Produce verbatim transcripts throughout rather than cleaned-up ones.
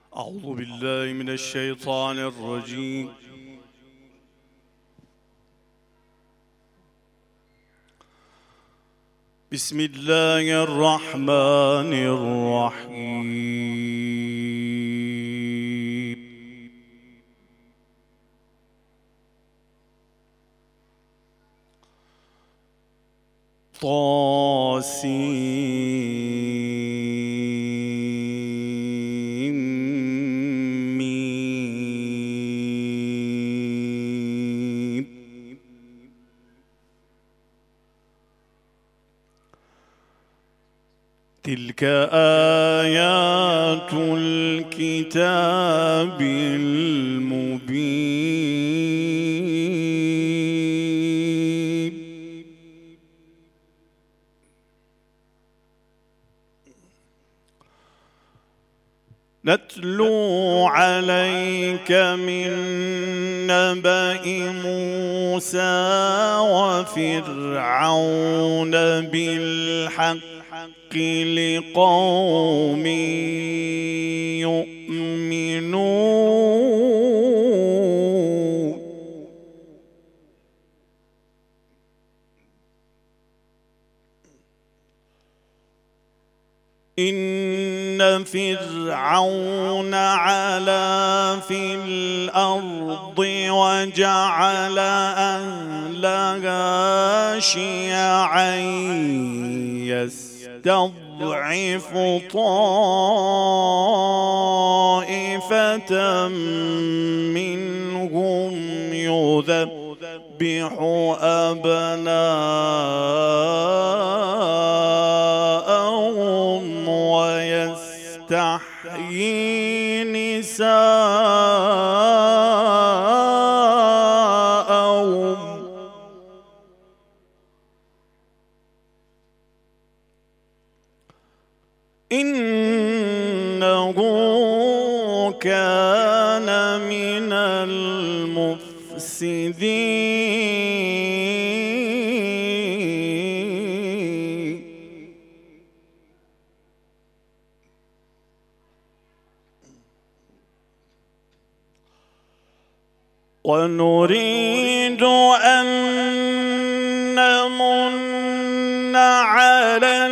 أعوذ بالله من الشيطان الرجيم. بسم الله الرحمن الرحيم. طاسين ميم. تلك آيات الكتاب المبين. نتلو عليك من نبأ موسى وفرعون بالحق لقوم يؤمنون. إن فرعون علا في الأرض وجعل أهلها شيعا يستضعف طائفة منهم يذبح أبناءهم ويستحيي نساءهم. إنه كان من المفسدين. ونريد أن نمن على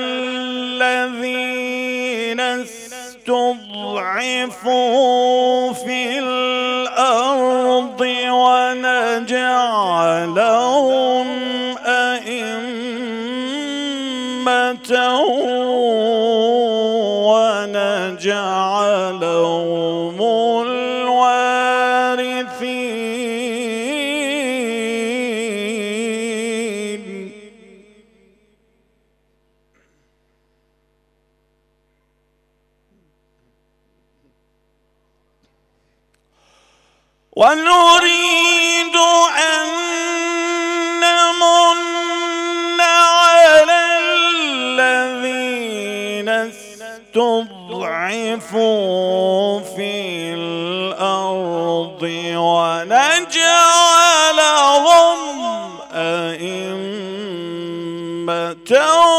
الذين استضعفوا في الأرض ونجعلهم أئمة ونجعلهم الوارثين. ونريد أن نمن على الذين استضعفوا في الأرض ونجعلهم أئمة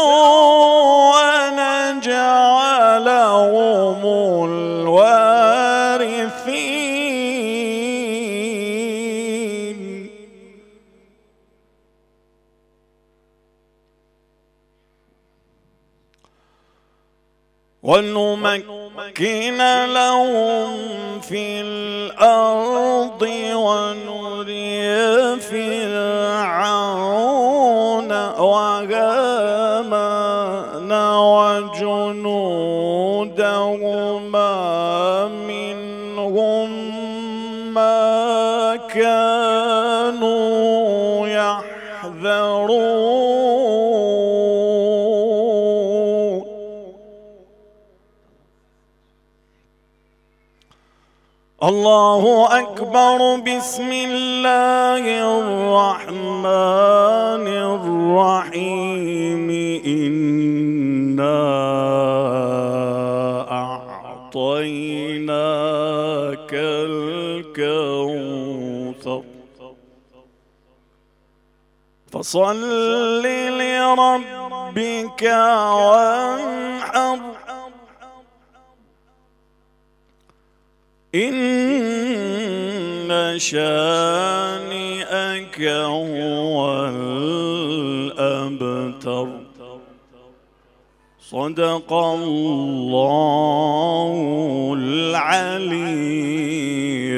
ونجعلهم الوارثين. ونمكن لهم في الأرض ونري فرعون وهامان وجنودهما منهم ما كانوا يحذرون. الله أكبر. بسم الله الرحمن الرحيم. إنا أعطيناك الكوثر فصل لربك وانحر إن شانئك هو الأبتر. صدق الله العلي